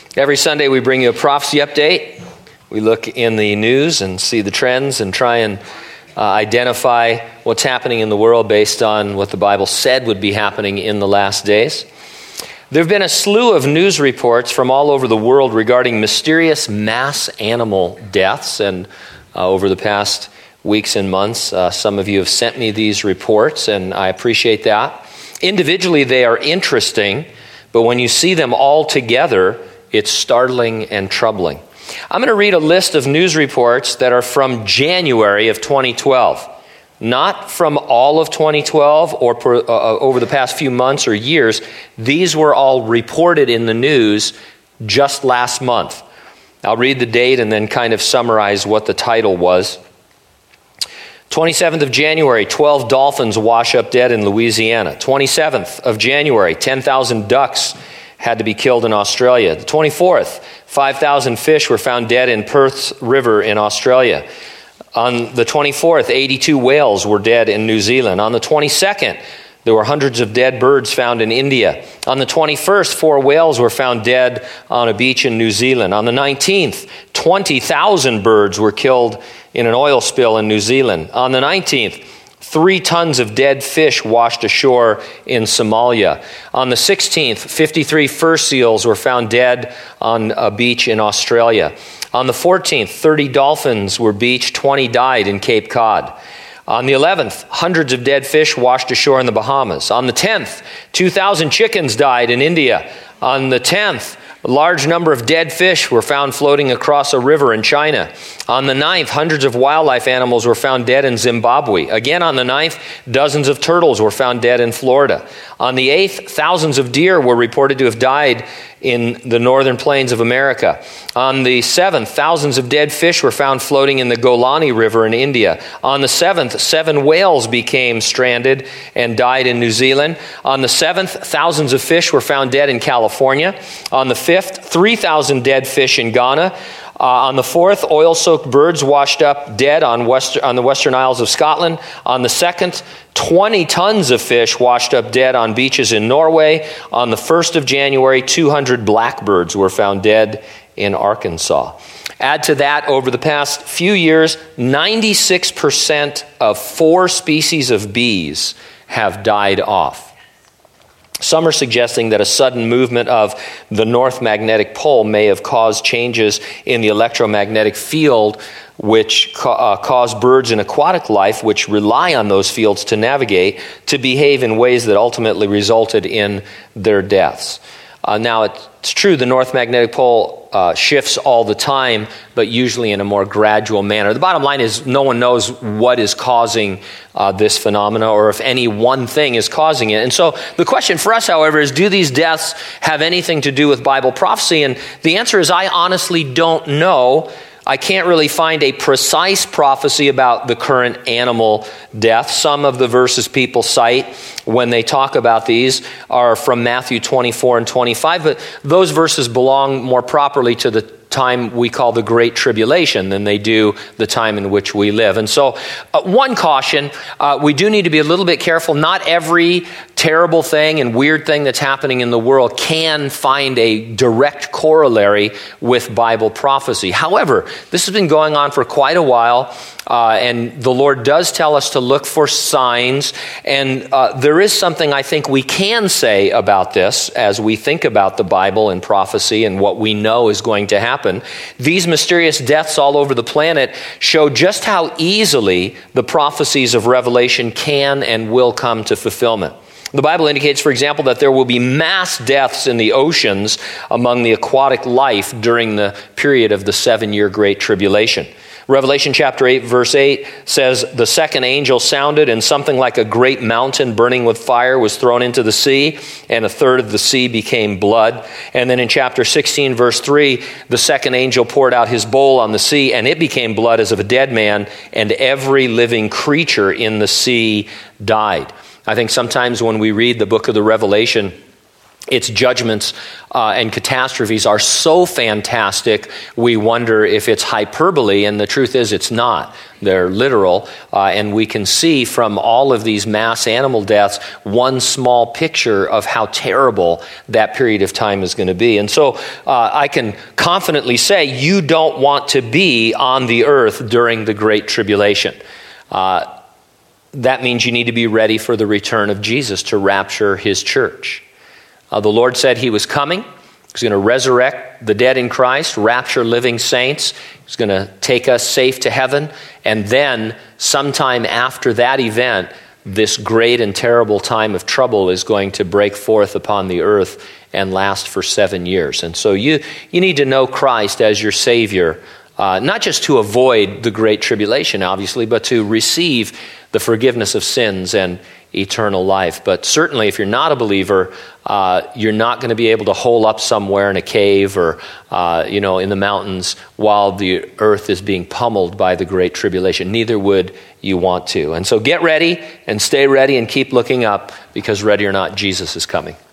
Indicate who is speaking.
Speaker 1: Every Sunday we bring you a prophecy update. We look in the news and see the trends and try and identify what's happening in the world based on what the Bible said would be happening in the last days. There have been a slew of news reports from all over the world regarding mysterious mass animal deaths, and over the past weeks and months, some of you have sent me these reports, and I appreciate that. Individually, they are interesting, but when you see them all together, it's startling and troubling. I'm going to read a list of news reports that are from January of 2012. Not from all of 2012 or over the past few months or years. These were all reported in the news just last month. I'll read the date and then kind of summarize what the title was. 27th of January, 12 dolphins wash up dead in Louisiana. 27th of January, 10,000 ducks had to be killed in Australia. The 24th, 5,000 fish were found dead in Perth's River in Australia. On the 24th, 82 whales were dead in New Zealand. On the 22nd, there were hundreds of dead birds found in India. On the 21st, 4 whales were found dead on a beach in New Zealand. On the 19th, 20,000 birds were killed in an oil spill in New Zealand. On the 19th, 3 tons of dead fish washed ashore in Somalia. On the 16th, 53 fur seals were found dead on a beach in Australia. On the 14th, 30 dolphins were beached, 20 died in Cape Cod. On the 11th, hundreds of dead fish washed ashore in the Bahamas. On the 10th, 2,000 chickens died in India. On the 10th, a large number of dead fish were found floating across a river in China. On the 9th, hundreds of wildlife animals were found dead in Zimbabwe. Again on the 9th, dozens of turtles were found dead in Florida. On the 8th, thousands of deer were reported to have died in the northern plains of America. On the 7th, thousands of dead fish were found floating in the Golani River in India. On the 7th, 7 whales became stranded and died in New Zealand. On the 7th, thousands of fish were found dead in California. On the 5th, 3,000 dead fish in Ghana. On the 4th, oil-soaked birds washed up dead on the Western Isles of Scotland. On the 2nd, 20 tons of fish washed up dead on beaches in Norway. On the 1st of January, 200 blackbirds were found dead in Arkansas. Add to that, over the past few years, 96% of 4 species of bees have died off. Some are suggesting that a sudden movement of the North Magnetic Pole may have caused changes in the electromagnetic field, which cause birds in aquatic life, which rely on those fields to navigate, to behave in ways that ultimately resulted in their deaths. Now, it's true the North Magnetic Pole shifts all the time, but usually in a more gradual manner. The bottom line is no one knows what is causing this phenomena or if any one thing is causing it. And so the question for us, however, is do these deaths have anything to do with Bible prophecy? And the answer is I honestly don't know. I can't really find a precise prophecy about the current animal death. Some of the verses people cite when they talk about these are from Matthew 24 and 25, but those verses belong more properly to the time we call the Great Tribulation than they do the time in which we live. And so one caution, we do need to be a little bit careful. Not every terrible thing and weird thing that's happening in the world can find a direct corollary with Bible prophecy. However, this has been going on for quite a while, and the Lord does tell us to look for signs, and there is something I think we can say about this as we think about the Bible and prophecy and what we know is going to happen. These mysterious deaths all over the planet show just how easily the prophecies of Revelation can and will come to fulfillment. The Bible indicates, for example, that there will be mass deaths in the oceans among the aquatic life during the period of the 7-year Great Tribulation. Revelation chapter 8, verse 8 says, "The second angel sounded, and something like a great mountain burning with fire was thrown into the sea, and a third of the sea became blood." And then in chapter 16, verse 3, the second angel poured out his bowl on the sea, and it became blood as of a dead man, and every living creature in the sea died. I think sometimes when we read the book of the Revelation, its judgments and catastrophes are so fantastic, we wonder if it's hyperbole, and the truth is it's not. They're literal, and we can see from all of these mass animal deaths one small picture of how terrible that period of time is going to be. And so I can confidently say you don't want to be on the earth during the Great Tribulation. That means you need to be ready for the return of Jesus to rapture his church. The Lord said he was coming. He's going to resurrect the dead in Christ, rapture living saints. He's going to take us safe to heaven. And then sometime after that event, this great and terrible time of trouble is going to break forth upon the earth and last for 7 years. And so you need to know Christ as your Savior, not just to avoid the Great Tribulation, obviously, but to receive the forgiveness of sins and eternal life. But certainly if you're not a believer, you're not going to be able to hole up somewhere in a cave or in the mountains while the earth is being pummeled by the Great Tribulation. Neither would you want to. And so get ready and stay ready and keep looking up, because ready or not, Jesus is coming.